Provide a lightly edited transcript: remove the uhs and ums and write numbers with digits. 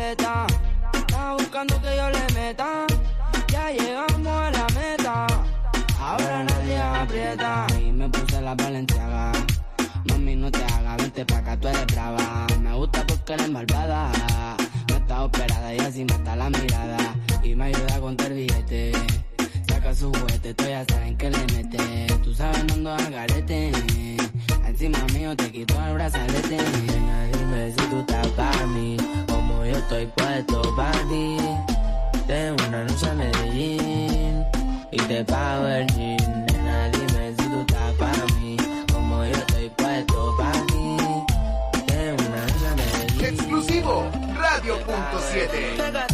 aprieta. Estaba buscando que yo le meta. Ya llegamos a la meta. Ahora nadie aprieta. Y me puse la Balenciaga. Mami, no te hagas, vente pa' acá, tú eres brava. Me gusta porque eres malvada. No está operada y así me está la mirada. Y me ayuda a contar billete. Saca su juguete, tú ya saben que le mete. Tú sabes, no ando al garete. Encima mío te quito el brazalete. Nena, dime si tú estás pa' mí, como yo estoy puesto pa' ti. Tengo una noche a Medellín y te pago el jean. Nena, dime si tú estás pa' mí, como yo estoy puesto pa' ti. Tengo una noche a Medellín. Exclusivo Radio.7.